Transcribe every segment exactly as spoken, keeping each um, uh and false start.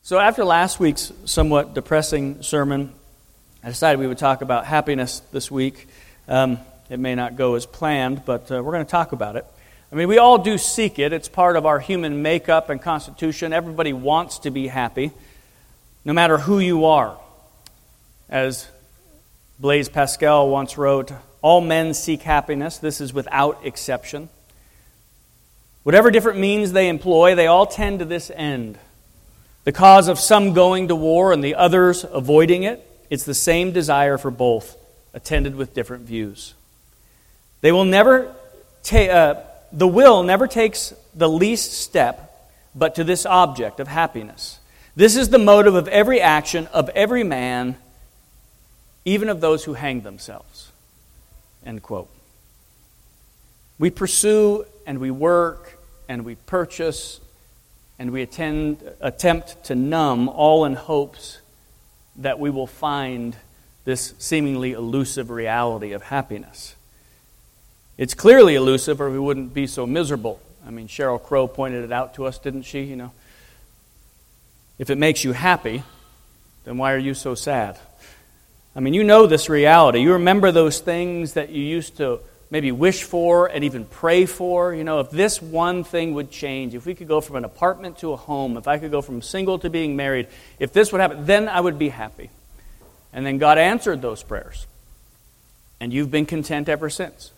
So after last week's somewhat depressing sermon, I decided we would talk about happiness this week. Um, it may not go as planned, but uh, we're going to talk about it. I mean, we all do seek it. It's part of our human makeup and constitution. Everybody wants to be happy, no matter who you are. As Blaise Pascal once wrote, all men seek happiness. This is without exception. Whatever different means they employ, they all tend to this end. The cause of some going to war and the others avoiding it, it's the same desire for both, attended with different views. They will never ta- uh, the will never takes the least step but to this object of happiness. This is the motive of every action of every man, even of those who hang themselves. End quote. We pursue and we work and we purchase and we attend, attempt to numb all in hopes that we will find this seemingly elusive reality of happiness. It's clearly elusive, or we wouldn't be so miserable. I mean, Sheryl Crow pointed it out to us, didn't she? You know, if it makes you happy, then why are you so sad? I mean, you know this reality. You remember those things that you used to maybe wish for and even pray for. You know, if this one thing would change, if we could go from an apartment to a home, if I could go from single to being married, if this would happen, then I would be happy. And then God answered those prayers. And you've been content ever since.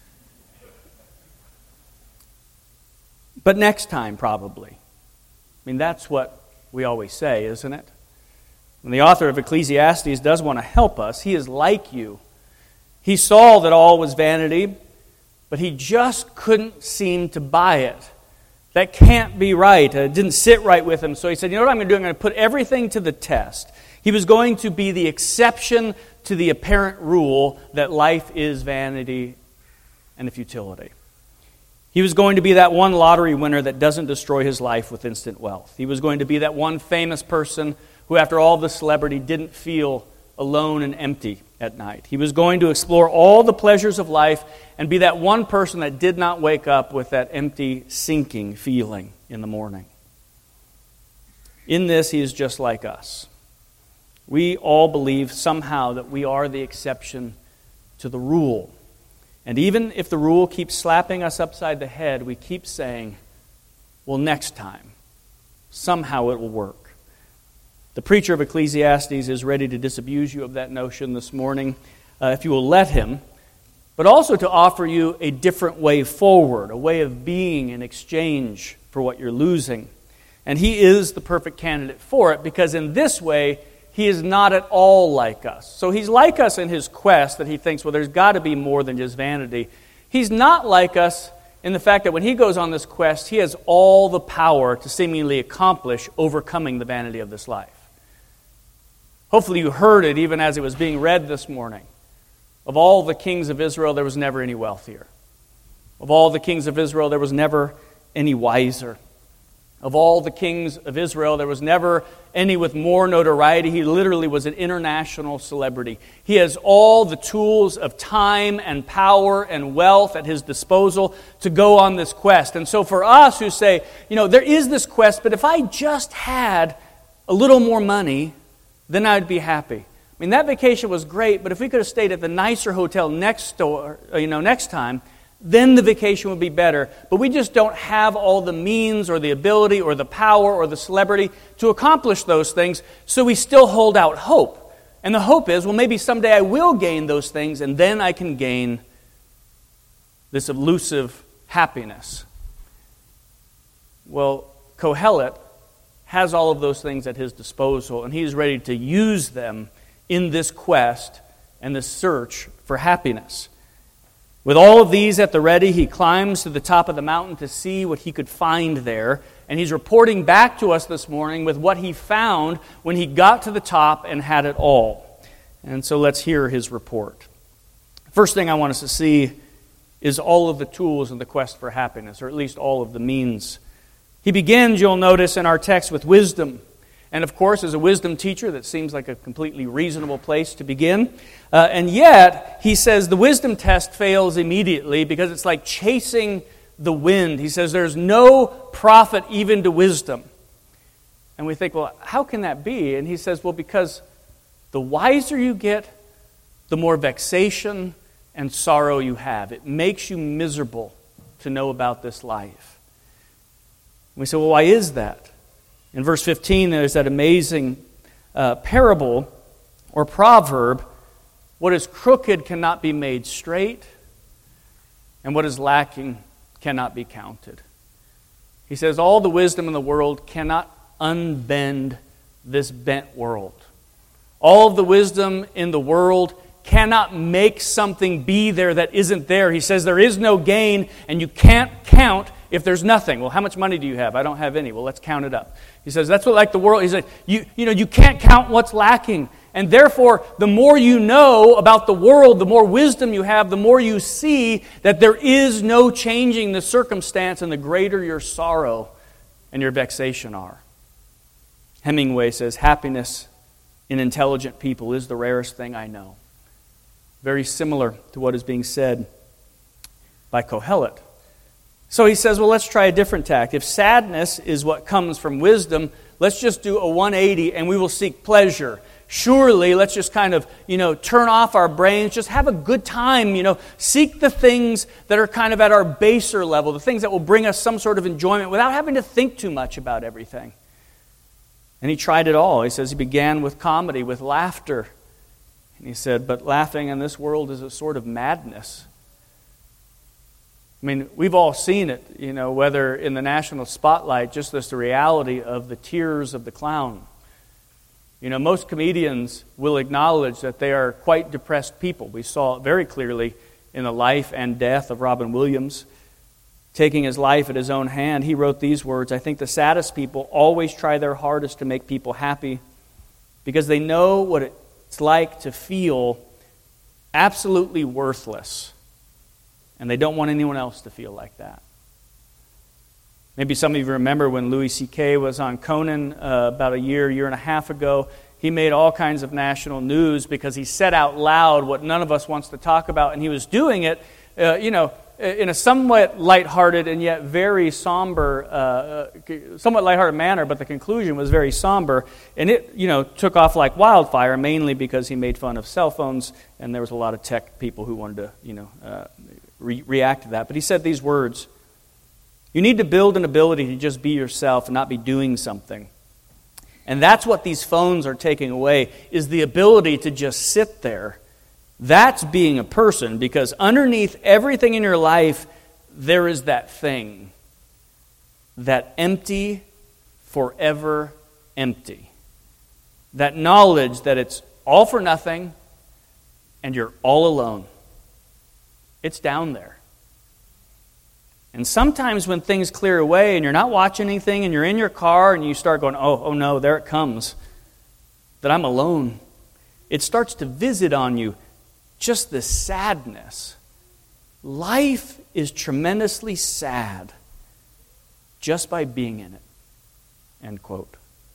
But next time, probably. I mean, that's what we always say, isn't it? And the author of Ecclesiastes does want to help us. He is like you. He saw that all was vanity, but he just couldn't seem to buy it. That can't be right. It didn't sit right with him. So he said, you know what I'm going to do? I'm going to put everything to the test. He was going to be the exception to the apparent rule that life is vanity and a futility. He was going to be that one lottery winner that doesn't destroy his life with instant wealth. He was going to be that one famous person who, after all the celebrity, didn't feel alone and empty at night. He was going to explore all the pleasures of life and be that one person that did not wake up with that empty, sinking feeling in the morning. In this, he is just like us. We all believe somehow that we are the exception to the rule. And even if the rule keeps slapping us upside the head, we keep saying, well, next time, somehow it will work. The preacher of Ecclesiastes is ready to disabuse you of that notion this morning, uh, if you will let him, but also to offer you a different way forward, a way of being in exchange for what you're losing. And he is the perfect candidate for it, because in this way, he is not at all like us. So he's like us in his quest that he thinks, well, there's got to be more than just vanity. He's not like us in the fact that when he goes on this quest, he has all the power to seemingly accomplish overcoming the vanity of this life. Hopefully you heard it even as it was being read this morning. Of all the kings of Israel, there was never any wealthier. Of all the kings of Israel, there was never any wiser. Of all the kings of Israel, there was never any with more notoriety. He literally was an international celebrity. He has all the tools of time and power and wealth at his disposal to go on this quest. And so for us who say, you know, there is this quest, but if I just had a little more money, then I'd be happy. I mean, that vacation was great, but if we could have stayed at the nicer hotel next door, you know, next time, then the vacation would be better. But we just don't have all the means or the ability or the power or the celebrity to accomplish those things, so we still hold out hope. And the hope is, well, maybe someday I will gain those things, and then I can gain this elusive happiness. Well, Kohelet has all of those things at his disposal, and he's ready to use them in this quest and this search for happiness. With all of these at the ready, he climbs to the top of the mountain to see what he could find there, and he's reporting back to us this morning with what he found when he got to the top and had it all. And so let's hear his report. First thing I want us to see is all of the tools in the quest for happiness, or at least all of the means. He begins, you'll notice in our text, with wisdom. And of course, as a wisdom teacher, that seems like a completely reasonable place to begin. Uh, and yet, he says the wisdom test fails immediately because it's like chasing the wind. He says there's no profit even to wisdom. And we think, well, how can that be? And he says, well, because the wiser you get, the more vexation and sorrow you have. It makes you miserable to know about this life. And we say, well, why is that? In verse fifteen, there's that amazing uh, parable or proverb, what is crooked cannot be made straight, and what is lacking cannot be counted. He says, all the wisdom in the world cannot unbend this bent world. All of the wisdom in the world cannot make something be there that isn't there. He says there is no gain, and you can't count if there's nothing. Well, how much money do you have? I don't have any. Well, let's count it up. He says that's what like the world. He said you you know you can't count what's lacking, and therefore the more you know about the world, the more wisdom you have, the more you see that there is no changing the circumstance, and the greater your sorrow and your vexation are. Hemingway says happiness in intelligent people is the rarest thing I know. Very similar to what is being said by Kohelet. So he says, well, let's try a different tack. If sadness is what comes from wisdom, let's just do a one eighty and we will seek pleasure. Surely, let's just kind of, you know, turn off our brains, just have a good time, you know, seek the things that are kind of at our baser level, the things that will bring us some sort of enjoyment without having to think too much about everything. And he tried it all. He says he began with comedy, with laughter. And he said, but laughing in this world is a sort of madness. I mean, we've all seen it, you know, whether in the national spotlight, just as the reality of the tears of the clown. You know, most comedians will acknowledge that they are quite depressed people. We saw it very clearly in the life and death of Robin Williams. Taking his life at his own hand, he wrote these words, I think the saddest people always try their hardest to make people happy because they know what it's like to feel absolutely worthless. And they don't want anyone else to feel like that. Maybe some of you remember when Louis C K was on Conan uh, about a year, year and a half ago. He made all kinds of national news because he said out loud what none of us wants to talk about. And he was doing it, uh, you know, in a somewhat lighthearted and yet very somber, uh, somewhat lighthearted manner, but the conclusion was very somber. And it, you know, took off like wildfire, mainly because he made fun of cell phones, and there was a lot of tech people who wanted to, you know, uh, re- react to that. But he said these words, you need to build an ability to just be yourself and not be doing something. And that's what these phones are taking away, is the ability to just sit there. That's being a person, because underneath everything in your life, there is that thing. That empty, forever empty. That knowledge that it's all for nothing and you're all alone. It's down there. And sometimes when things clear away and you're not watching anything and you're in your car and you start going, oh, oh no, there it comes. That I'm alone. It starts to visit on you. Just the sadness. Life is tremendously sad just by being in it. End quote.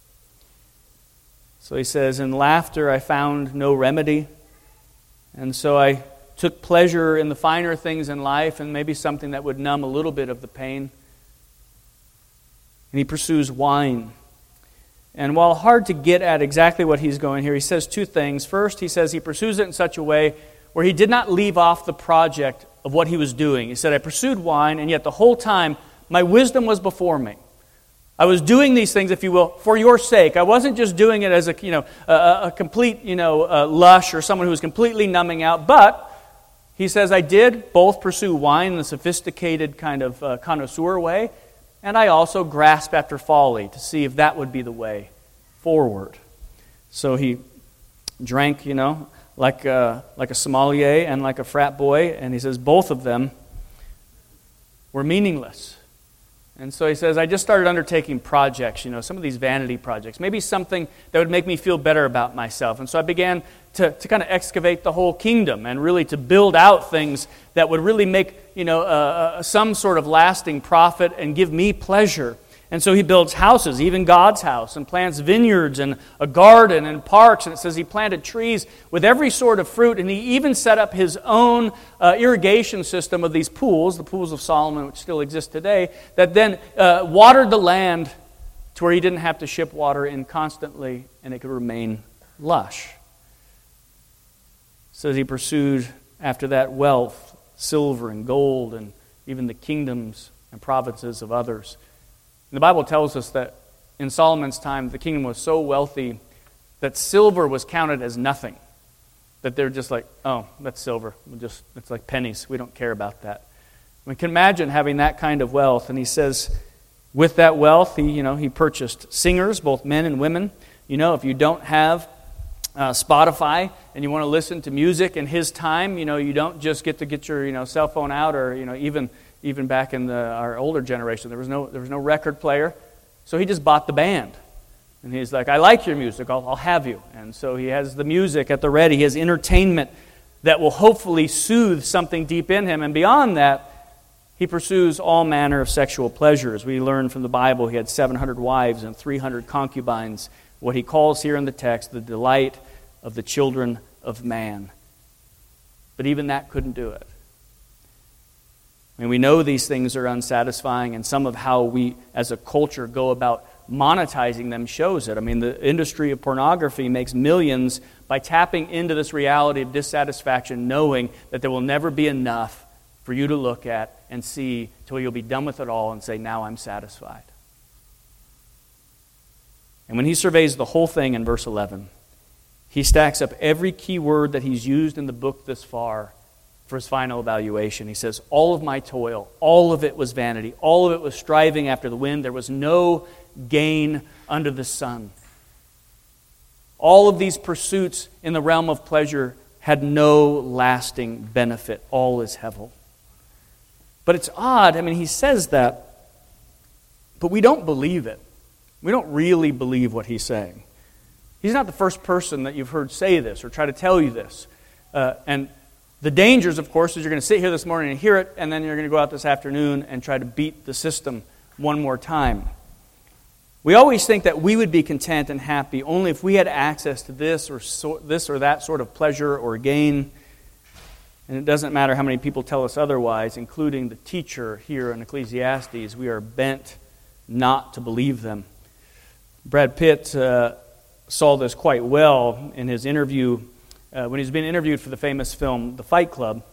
So he says, in laughter I found no remedy, and so I took pleasure in the finer things in life and maybe something that would numb a little bit of the pain. And he pursues wine. And while hard to get at exactly what he's going here, he says two things. First, he says he pursues it in such a way where he did not leave off the project of what he was doing. He said, I pursued wine, and yet the whole time my wisdom was before me. I was doing these things, if you will, for your sake. I wasn't just doing it as a, you know, a, a complete, you know, uh, lush or someone who was completely numbing out. But he says, I did both pursue wine in a sophisticated kind of uh, connoisseur way, and I also grasped after folly to see if that would be the way forward. So he drank, you know, like a, like a sommelier and like a frat boy, and he says both of them were meaningless. And so he says, I just started undertaking projects, you know, some of these vanity projects, maybe something that would make me feel better about myself. And so I began to, to kind of excavate the whole kingdom and really to build out things that would really make, you know, uh, uh, some sort of lasting profit and give me pleasure. And so he builds houses, even God's house, and plants vineyards and a garden and parks. And it says he planted trees with every sort of fruit. And he even set up his own uh, irrigation system of these pools, the pools of Solomon, which still exist today, that then uh, watered the land to where he didn't have to ship water in constantly and it could remain lush. So he pursued after that wealth, silver and gold, and even the kingdoms and provinces of others. And the Bible tells us that in Solomon's time, the kingdom was so wealthy that silver was counted as nothing. That they're just like, oh, that's silver. We'll just it's like pennies. We don't care about that. We can imagine having that kind of wealth. And he says, with that wealth, he you know he purchased singers, both men and women. You know, if you don't have uh, Spotify and you want to listen to music in his time, you know, you don't just get to get your you know cell phone out, or you know even even back in the, our older generation, there was no there was no record player, so he just bought the band. And he's like, I like your music, I'll, I'll have you. And so he has the music at the ready. He has entertainment that will hopefully soothe something deep in him. And beyond that, he pursues all manner of sexual pleasures. We learn from the Bible he had seven hundred wives and three hundred concubines, what he calls here in the text, the delight of the children of man. But even that couldn't do it. I mean, we know these things are unsatisfying, and some of how we as a culture go about monetizing them shows it. I mean, the industry of pornography makes millions by tapping into this reality of dissatisfaction, knowing that there will never be enough for you to look at and see till you'll be done with it all and say, now I'm satisfied. And when he surveys the whole thing in verse eleven, he stacks up every key word that he's used in the book this far for his final evaluation. He says, all of my toil, all of it was vanity, all of it was striving after the wind. There was no gain under the sun. All of these pursuits in the realm of pleasure had no lasting benefit. All is hevel. But it's odd, I mean, he says that, but we don't believe it. We don't really believe what he's saying. He's not the first person that you've heard say this or try to tell you this. Uh, and the dangers, of course, is you're going to sit here this morning and hear it, and then you're going to go out this afternoon and try to beat the system one more time. We always think that we would be content and happy only if we had access to this or so, this or that sort of pleasure or gain. And it doesn't matter how many people tell us otherwise, including the teacher here in Ecclesiastes. We are bent not to believe them. Brad Pitt uh, saw this quite well in his interview uh, when he's been interviewed for the famous film The Fight Club.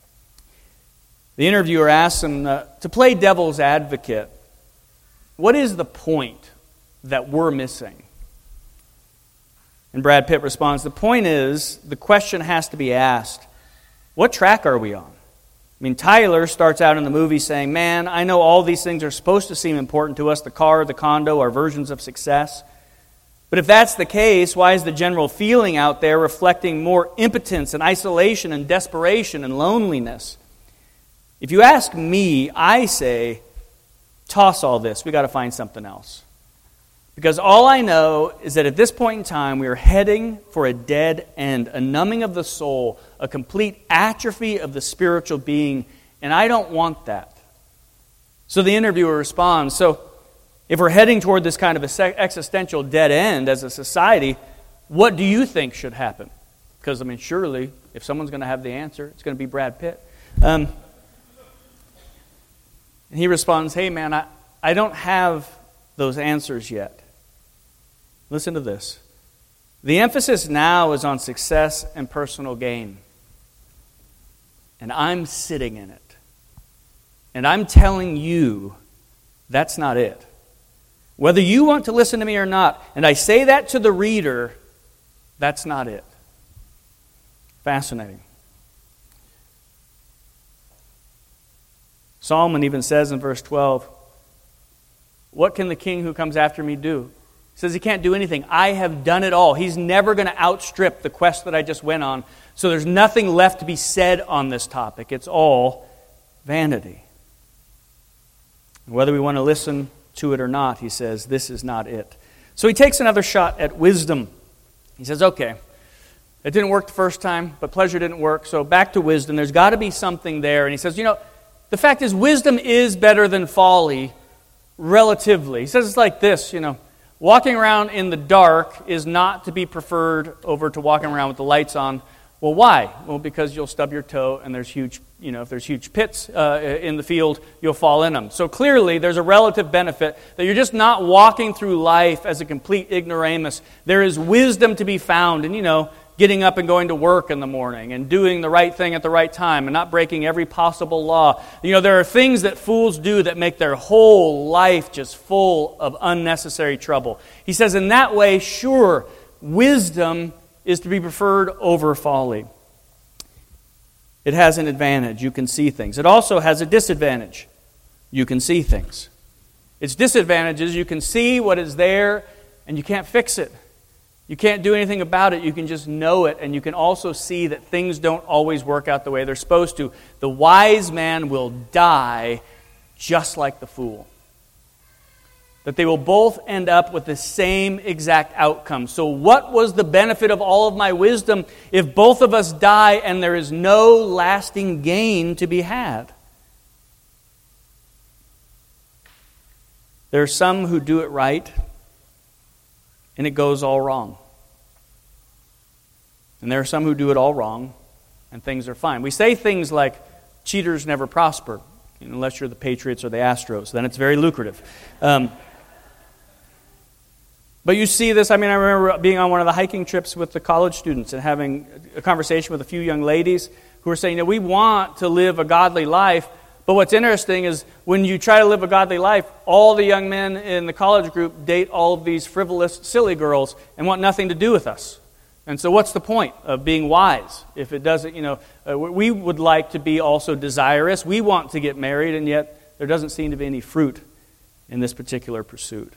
The interviewer asks him uh, to play devil's advocate. What is the point that we're missing? And Brad Pitt responds, the point is, the question has to be asked, what track are we on? I mean, Tyler starts out in the movie saying, man, I know all these things are supposed to seem important to us, the car, the condo, our versions of success. But if that's the case, why is the general feeling out there reflecting more impotence and isolation and desperation and loneliness? If you ask me, I say, toss all this. We got to find something else. Because all I know is that at this point in time, we are heading for a dead end, a numbing of the soul, a complete atrophy of the spiritual being, and I don't want that. So the interviewer responds, so if we're heading toward this kind of a existential dead end as a society, what do you think should happen? Because, I mean, surely, if someone's going to have the answer, it's going to be Brad Pitt. Um, and he responds, hey, man, I, I don't have those answers yet. Listen to this. The emphasis now is on success and personal gain. And I'm sitting in it. And I'm telling you, that's not it. Whether you want to listen to me or not, and I say that to the reader, that's not it. Fascinating. Solomon even says in verse twelve, what can the king who comes after me do? He says he can't do anything. I have done it all. He's never going to outstrip the quest that I just went on. So there's nothing left to be said on this topic. It's all vanity. And whether we want to listen to it or not, he says, this is not it. So he takes another shot at wisdom. He says, okay, it didn't work the first time, but pleasure didn't work. So back to wisdom. There's got to be something there. And he says, you know, the fact is wisdom is better than folly relatively. He says it's like this, you know, walking around in the dark is not to be preferred over to walking around with the lights on. Well, why? Well, because you'll stub your toe, and there's huge, you know, if there's huge pits uh, in the field, you'll fall in them. So clearly, there's a relative benefit that you're just not walking through life as a complete ignoramus. There is wisdom to be found, and you know, getting up and going to work in the morning, and doing the right thing at the right time, and not breaking every possible law. You know, there are things that fools do that make their whole life just full of unnecessary trouble. He says, in that way, sure, wisdom is to be preferred over folly. It has an advantage. You can see things. It also has a disadvantage. You can see things. Its disadvantage is you can see what is there and you can't fix it. You can't do anything about it. You can just know it, and you can also see that things don't always work out the way they're supposed to. The wise man will die just like the fool. That they will both end up with the same exact outcome. So what was the benefit of all of my wisdom if both of us die and there is no lasting gain to be had? There are some who do it right, and it goes all wrong. And there are some who do it all wrong, and things are fine. We say things like, cheaters never prosper, unless you're the Patriots or the Astros. Then it's very lucrative. Um, But you see this, I mean, I remember being on one of the hiking trips with the college students and having a conversation with a few young ladies who were saying, you know, we want to live a godly life, but what's interesting is when you try to live a godly life, all the young men in the college group date all of these frivolous, silly girls and want nothing to do with us. And so what's the point of being wise if it doesn't, you know, uh, we would like to be also desirous. We want to get married, and yet there doesn't seem to be any fruit in this particular pursuit.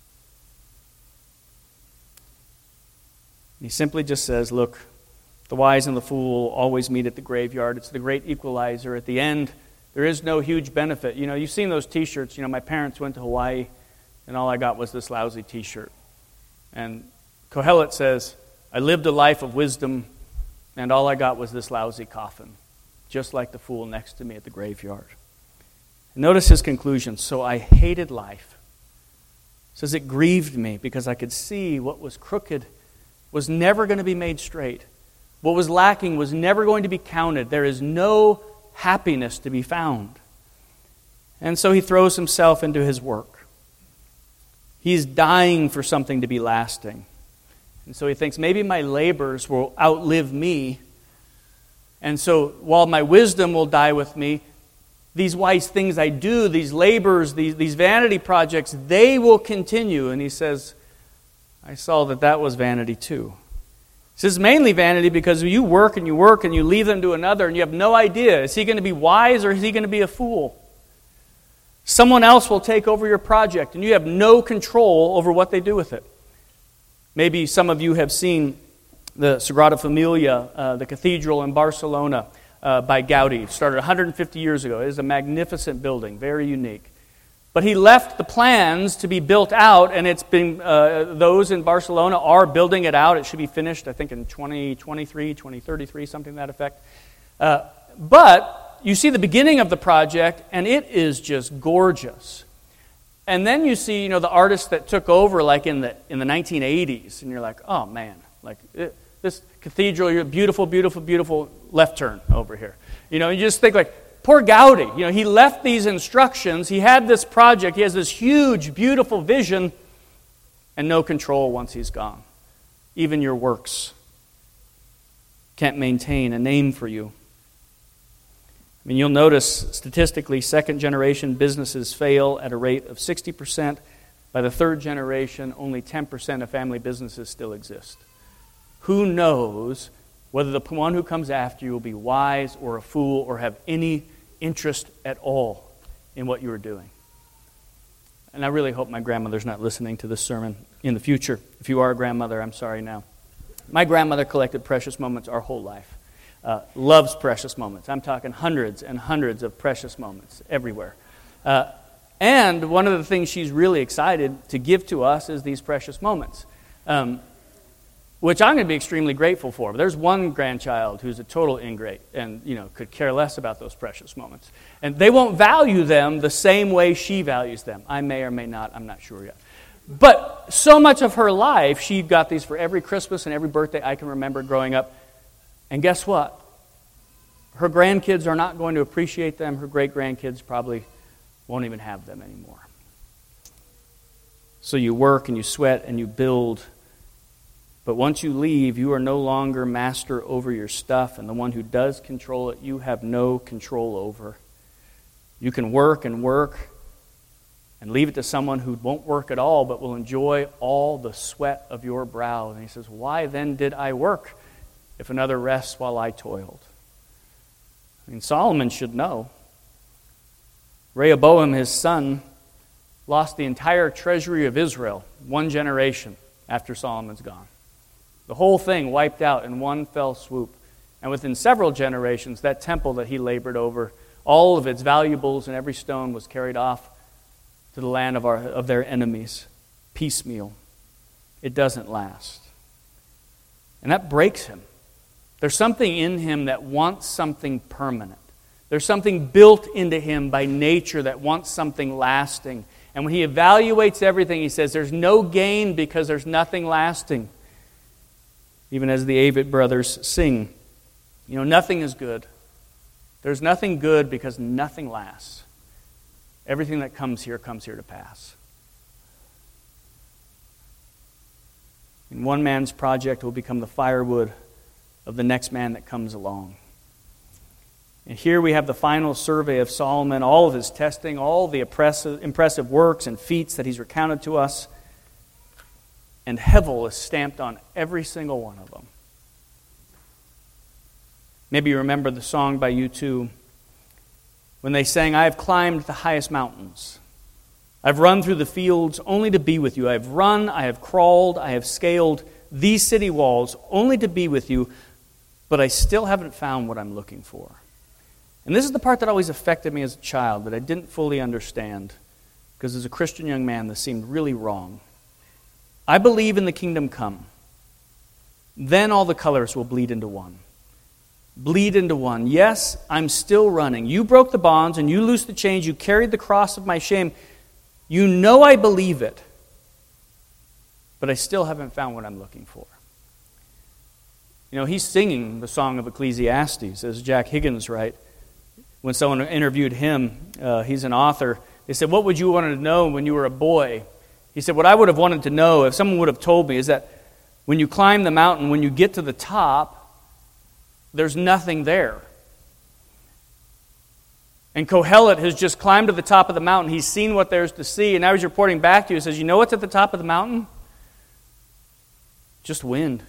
He simply just says, look, the wise and the fool always meet at the graveyard. It's the great equalizer. At the end, there is no huge benefit. You know, you've seen those T-shirts. You know, my parents went to Hawaii, and all I got was this lousy T-shirt. And Kohelet says, I lived a life of wisdom, and all I got was this lousy coffin, just like the fool next to me at the graveyard. And notice his conclusion. So I hated life. It says it grieved me because I could see what was crooked was never going to be made straight. What was lacking was never going to be counted. There is no happiness to be found. And so he throws himself into his work. He's dying for something to be lasting. And so he thinks, maybe my labors will outlive me. And so while my wisdom will die with me, these wise things I do, these labors, these, these vanity projects, they will continue. And he says, I saw that that was vanity too. This is mainly vanity because you work and you work and you leave them to another and you have no idea. Is he going to be wise or is he going to be a fool? Someone else will take over your project and you have no control over what they do with it. Maybe some of you have seen the Sagrada Familia, uh, the cathedral in Barcelona uh, by Gaudi. Started one hundred fifty years ago. It is a magnificent building, very unique. But he left the plans to be built out, and it's been uh, those in Barcelona are building it out. It should be finished, I think, in twenty twenty-three, twenty thirty-three, something to that effect. Uh, but you see the beginning of the project, and it is just gorgeous. And then you see, you know, the artists that took over, like in the in the nineteen eighties, and you're like, oh man, like it, this cathedral, you're beautiful, beautiful, beautiful. Left turn over here. You know, you just think like. Poor Gaudi, you know, he left these instructions, he had this project, he has this huge, beautiful vision, and no control once he's gone. Even your works can't maintain a name for you. I mean, you'll notice statistically, second-generation businesses fail at a rate of sixty percent. By the third generation, only ten percent of family businesses still exist. Who knows whether the one who comes after you will be wise or a fool or have any interest at all in what you are doing. And I really hope my grandmother's not listening to this sermon in the future. If you are a grandmother, I'm sorry now. My grandmother collected precious moments our whole life. Uh, loves precious moments. I'm talking hundreds and hundreds of precious moments everywhere. Uh, and one of the things she's really excited to give to us is these precious moments. Um, Which I'm going to be extremely grateful for. But there's one grandchild who's a total ingrate and, you know, could care less about those precious moments. And they won't value them the same way she values them. I may or may not, I'm not sure yet. But so much of her life, she got these for every Christmas and every birthday I can remember growing up. And guess what? Her grandkids are not going to appreciate them. Her great-grandkids probably won't even have them anymore. So you work and you sweat and you build. But once you leave, you are no longer master over your stuff. And the one who does control it, you have no control over. You can work and work and leave it to someone who won't work at all but will enjoy all the sweat of your brow. And he says, why then did I work if another rests while I toiled? I mean, Solomon should know. Rehoboam, his son, lost the entire treasury of Israel one generation after Solomon's gone. The whole thing wiped out in one fell swoop. And within several generations, that temple that he labored over, all of its valuables and every stone was carried off to the land of, our, of their enemies, piecemeal. It doesn't last. And that breaks him. There's something in him that wants something permanent. There's something built into him by nature that wants something lasting. And when he evaluates everything, he says, there's no gain because there's nothing lasting. Even as the Avett brothers sing, you know, nothing is good. There's nothing good because nothing lasts. Everything that comes here comes here to pass. And one man's project will become the firewood of the next man that comes along. And here we have the final survey of Solomon, all of his testing, all the impressive, impressive works and feats that he's recounted to us. And Hevel is stamped on every single one of them. Maybe you remember the song by U two when they sang, I have climbed the highest mountains. I've run through the fields only to be with you. I have run, I have crawled, I have scaled these city walls only to be with you, but I still haven't found what I'm looking for. And this is the part that always affected me as a child, that I didn't fully understand, because as a Christian young man, this seemed really wrong. I believe in the kingdom come. Then all the colors will bleed into one. Bleed into one. Yes, I'm still running. You broke the bonds and you loosed the chains. You carried the cross of my shame. You know I believe it. But I still haven't found what I'm looking for. You know, he's singing the song of Ecclesiastes, as Jack Higgins writes. When someone interviewed him, uh, he's an author, they said, what would you want to know when you were a boy? He said, what I would have wanted to know, if someone would have told me, is that when you climb the mountain, when you get to the top, there's nothing there. And Kohelet has just climbed to the top of the mountain. He's seen what there's to see, and now he's reporting back to you. He says, you know what's at the top of the mountain? Just wind.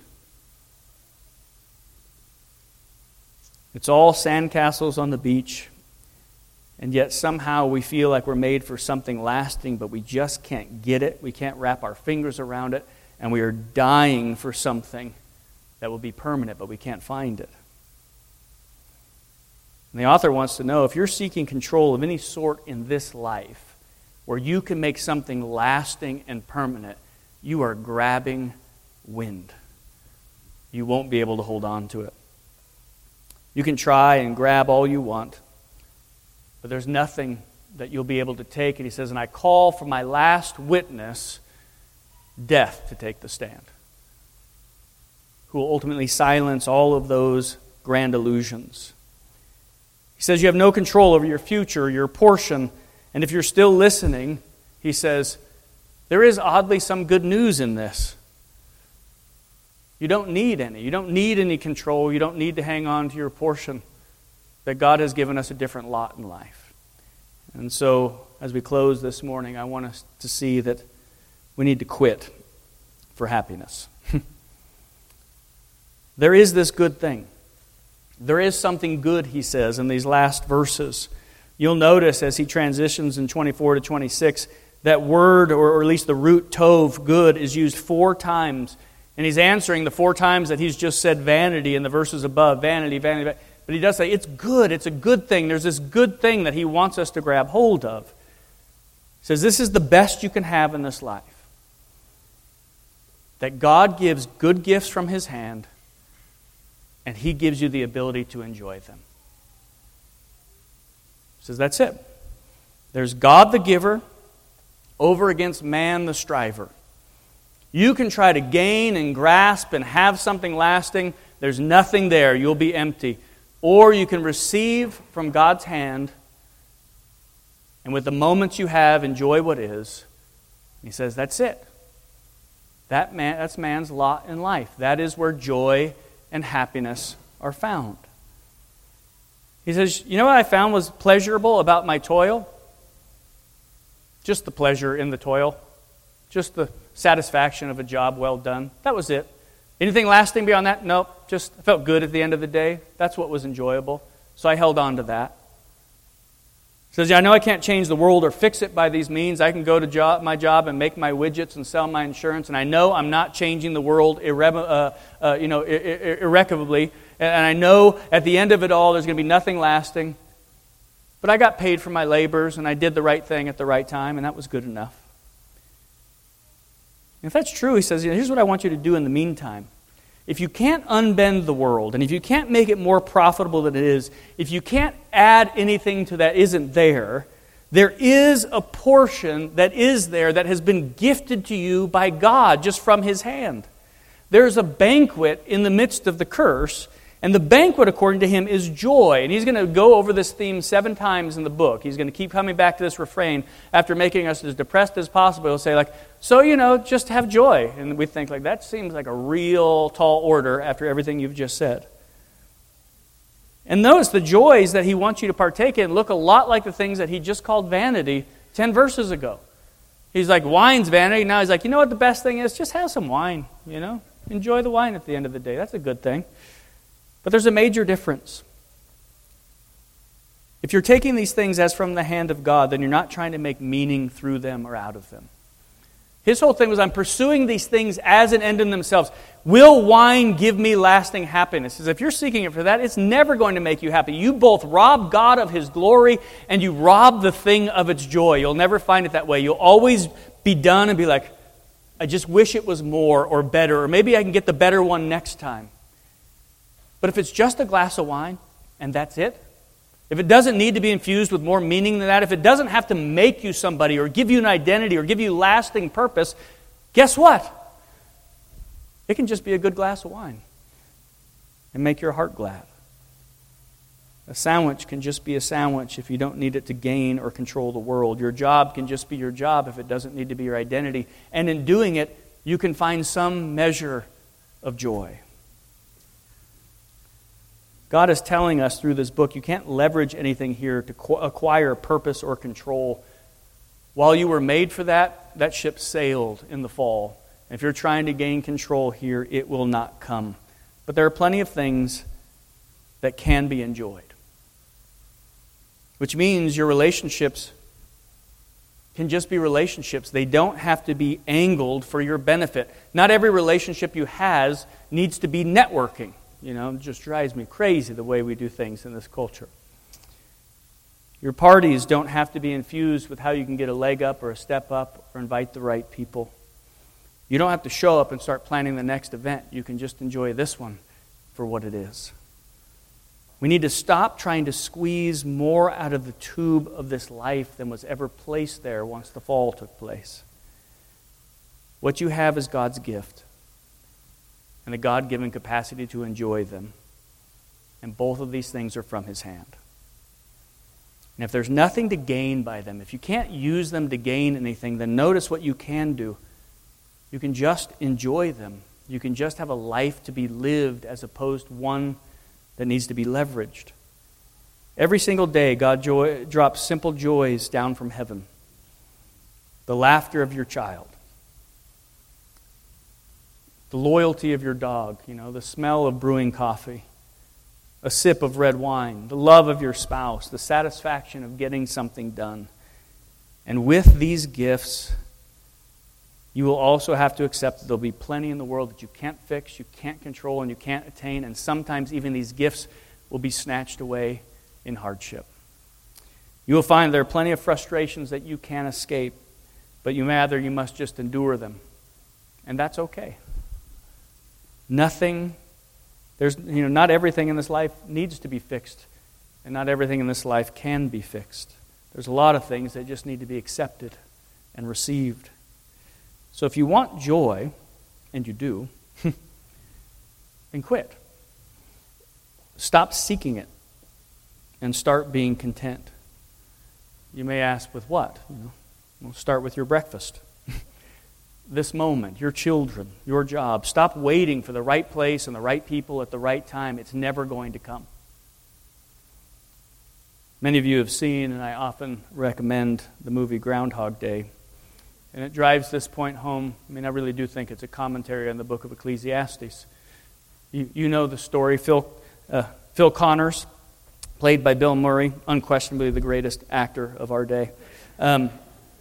It's all sandcastles on the beach, and yet somehow we feel like we're made for something lasting, but we just can't get it. We can't wrap our fingers around it, and we are dying for something that will be permanent, but we can't find it. And the author wants to know, if you're seeking control of any sort in this life, where you can make something lasting and permanent, you are grabbing wind. You won't be able to hold on to it. You can try and grab all you want, but there's nothing that you'll be able to take. And he says, and I call for my last witness, death, to take the stand, who will ultimately silence all of those grand illusions. He says you have no control over your future, your portion, and if you're still listening, he says, there is oddly some good news in this. You don't need any. You don't need any control. You don't need to hang on to your portion. That God has given us a different lot in life. And so, as we close this morning, I want us to see that we need to quit for happiness. There is this good thing. There is something good, he says, in these last verses. You'll notice as he transitions in twenty-four to twenty-six, that word, or at least the root tov, good, is used four times. And he's answering the four times that he's just said vanity in the verses above. Vanity, vanity, vanity. But he does say it's good. It's a good thing. There's this good thing that he wants us to grab hold of. He says this is the best you can have in this life. That God gives good gifts from his hand, and he gives you the ability to enjoy them. He says that's it. There's God the giver over against man the striver. You can try to gain and grasp and have something lasting, There's nothing there. You'll be empty. Or you can receive from God's hand, and with the moments you have, enjoy what is. He says, that's it. That man, that's man's lot in life. That is where joy and happiness are found. He says, you know what I found was pleasurable about my toil? Just the pleasure in the toil. Just the satisfaction of a job well done. That was it. Anything lasting beyond that? Nope. Just felt good at the end of the day. That's what was enjoyable. So I held on to that. He says, yeah, I know I can't change the world or fix it by these means. I can go to job, my job and make my widgets and sell my insurance. And I know I'm not changing the world irre- uh, uh, you know, ir- ir- irrevocably. And I know at the end of it all, there's going to be nothing lasting. But I got paid for my labors, and I did the right thing at the right time, and that was good enough. And if that's true, he says, you know, here's what I want you to do in the meantime. If you can't unbend the world, and if you can't make it more profitable than it is, if you can't add anything to that isn't there, there is a portion that is there that has been gifted to you by God just from His hand. There's a banquet in the midst of the curse, and the banquet, according to him, is joy. And he's going to go over this theme seven times in the book. He's going to keep coming back to this refrain after making us as depressed as possible. He'll say, like, so, you know, just have joy. And we think, like, that seems like a real tall order after everything you've just said. And notice the joys that he wants you to partake in look a lot like the things that he just called vanity ten verses ago. He's like, wine's vanity. Now he's like, you know what the best thing is? Just have some wine, you know. Enjoy the wine at the end of the day. That's a good thing. But there's a major difference. If you're taking these things as from the hand of God, then you're not trying to make meaning through them or out of them. His whole thing was, I'm pursuing these things as an end in themselves. Will wine give me lasting happiness? He says, if you're seeking it for that, it's never going to make you happy. You both rob God of His glory and you rob the thing of its joy. You'll never find it that way. You'll always be done and be like, I just wish it was more or better, or maybe I can get the better one next time. But if it's just a glass of wine, and that's it, if it doesn't need to be infused with more meaning than that, if it doesn't have to make you somebody or give you an identity or give you lasting purpose, guess what? It can just be a good glass of wine and make your heart glad. A sandwich can just be a sandwich if you don't need it to gain or control the world. Your job can just be your job if it doesn't need to be your identity. And in doing it, you can find some measure of joy. God is telling us through this book, you can't leverage anything here to acquire purpose or control. While you were made for that, that ship sailed in the fall. And if you're trying to gain control here, it will not come. But there are plenty of things that can be enjoyed. Which means your relationships can just be relationships. They don't have to be angled for your benefit. Not every relationship you have needs to be networking. You know, it just drives me crazy the way we do things in this culture. Your parties don't have to be infused with how you can get a leg up or a step up or invite the right people. You don't have to show up and start planning the next event. You can just enjoy this one for what it is. We need to stop trying to squeeze more out of the tube of this life than was ever placed there once the fall took place. What you have is God's gift and a God-given capacity to enjoy them. And both of these things are from His hand. And if there's nothing to gain by them, if you can't use them to gain anything, then notice what you can do. You can just enjoy them. You can just have a life to be lived as opposed to one that needs to be leveraged. Every single day, God joy, drops simple joys down from heaven. The laughter of your child. The loyalty of your dog, you know, the smell of brewing coffee, a sip of red wine, the love of your spouse, the satisfaction of getting something done. And with these gifts, you will also have to accept that there'll be plenty in the world that you can't fix, you can't control, and you can't attain, and sometimes even these gifts will be snatched away in hardship. You will find there are plenty of frustrations that you can't escape, but you rather you must just endure them. And that's okay. Nothing, there's, you know, not everything in this life needs to be fixed, and not everything in this life can be fixed. There's a lot of things that just need to be accepted and received. So if you want joy, and you do, then quit. stop seeking it and start being content. You may ask, with what? You know, we'll start with your breakfast. This moment, your children, your job. Stop waiting for the right place and the right people at the right time. It's never going to come. Many of you have seen, and I often recommend, the movie Groundhog Day. And it drives this point home. I mean, I really do think it's a commentary on the book of Ecclesiastes. You, you know the story. Phil, uh, Phil Connors, played by Bill Murray, unquestionably the greatest actor of our day, um,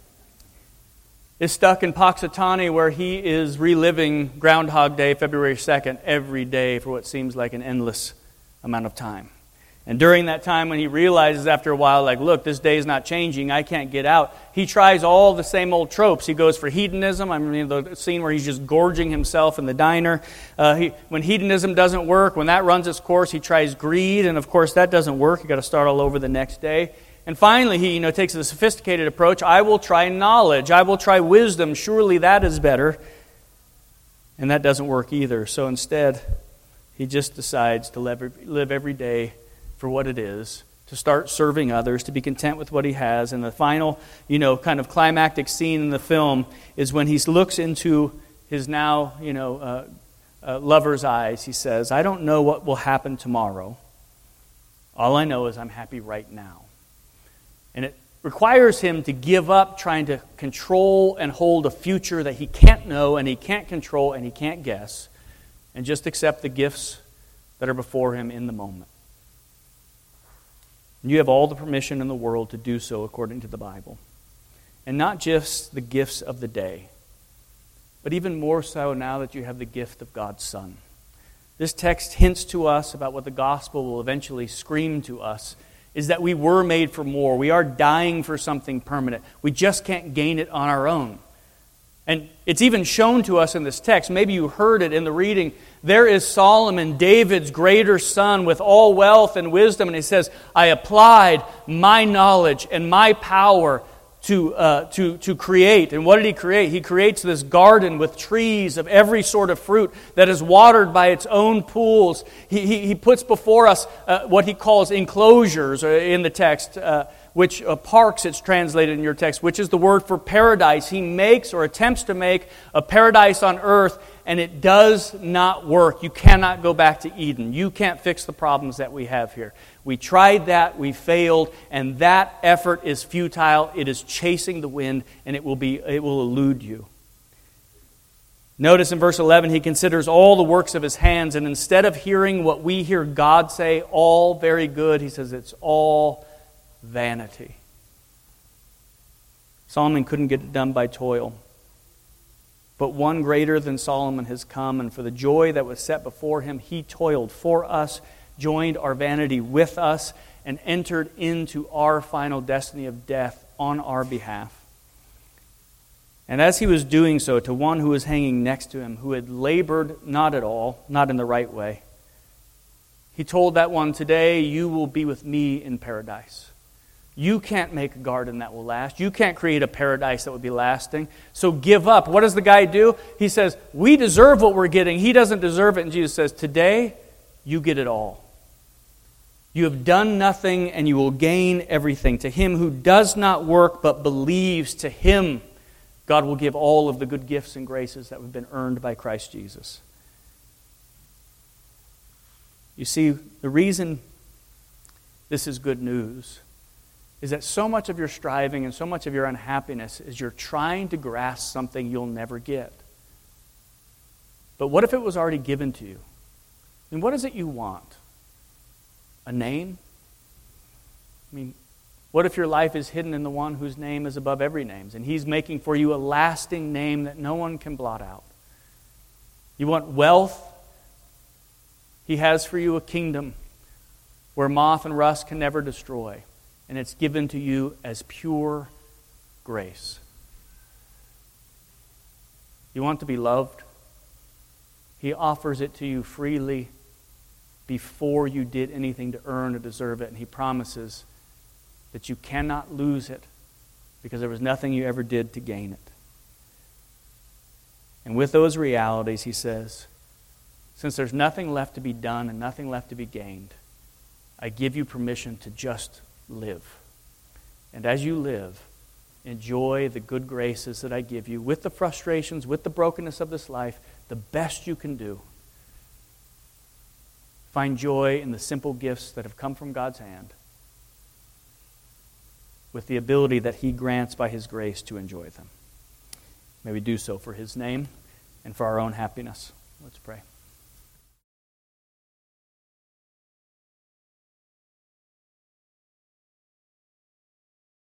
is stuck in Punxsutawney, where he is reliving Groundhog Day, February second, every day for what seems like an endless amount of time. And during that time, when he realizes after a while, like, look, this day is not changing, I can't get out, he tries all the same old tropes. He goes for hedonism. I mean, the scene where he's just gorging himself in the diner. Uh, he, when hedonism doesn't work, when that runs its course, he tries greed, and of course that doesn't work. You've got to start all over the next day. And finally, he you know takes a sophisticated approach. I will try knowledge. I will try wisdom. Surely that is better. And that doesn't work either. So instead, he just decides to live, live every day for what it is, to start serving others, to be content with what he has. And the final, you know, kind of climactic scene in the film is when he looks into his now, you know, uh, uh, lover's eyes. He says, I don't know what will happen tomorrow. All I know is I'm happy right now. And it requires him to give up trying to control and hold a future that he can't know and he can't control and he can't guess, and just accept the gifts that are before him in the moment. And you have all the permission in the world to do so according to the Bible. And not just the gifts of the day, but even more so now that you have the gift of God's Son. This text hints to us about what the gospel will eventually scream to us, is that we were made for more. We are dying for something permanent. We just can't gain it on our own. And it's even shown to us in this text. Maybe you heard it in the reading. There is Solomon, David's greater son, with all wealth and wisdom. And he says, I applied my knowledge and my power to, uh, to, to create. And what did he create? He creates this garden with trees of every sort of fruit that is watered by its own pools. He, he, he puts before us uh, what he calls enclosures in the text, uh, which uh, parks it's translated in your text, which is the word for paradise. He makes or attempts to make a paradise on earth, and it does not work. You cannot go back to Eden. You can't fix the problems that we have here. We tried that, we failed, and that effort is futile. It is chasing the wind, and it will be it will elude you. Notice in verse eleven, he considers all the works of his hands, and instead of hearing what we hear God say, all very good, he says it's all vanity. Solomon couldn't get it done by toil. But one greater than Solomon has come, and for the joy that was set before him, he toiled for us, joined our vanity with us, and entered into our final destiny of death on our behalf. And as he was doing so, to one who was hanging next to him, who had labored not at all, not in the right way, he told that one, today you will be with me in paradise. You can't make a garden that will last. You can't create a paradise that would be lasting. So give up. What does the guy do? He says, we deserve what we're getting. He doesn't deserve it. And Jesus says, today you get it all. You have done nothing and you will gain everything. To him who does not work but believes, to him God will give all of the good gifts and graces that have been earned by Christ Jesus. You see, the reason this is good news is that so much of your striving and so much of your unhappiness is you're trying to grasp something you'll never get. But what if it was already given to you? I mean, what is it you want? A name? I mean, what if your life is hidden in the one whose name is above every name, and he's making for you a lasting name that no one can blot out? You want wealth? He has for you a kingdom where moth and rust can never destroy. And it's given to you as pure grace. You want to be loved? He offers it to you freely before you did anything to earn or deserve it. And he promises that you cannot lose it because there was nothing you ever did to gain it. And with those realities, he says, since there's nothing left to be done and nothing left to be gained, I give you permission to just live. And as you live, enjoy the good graces that I give you with the frustrations, with the brokenness of this life, the best you can do. Find joy in the simple gifts that have come from God's hand, with the ability that He grants by His grace to enjoy them. May we do so for His name and for our own happiness. Let's pray.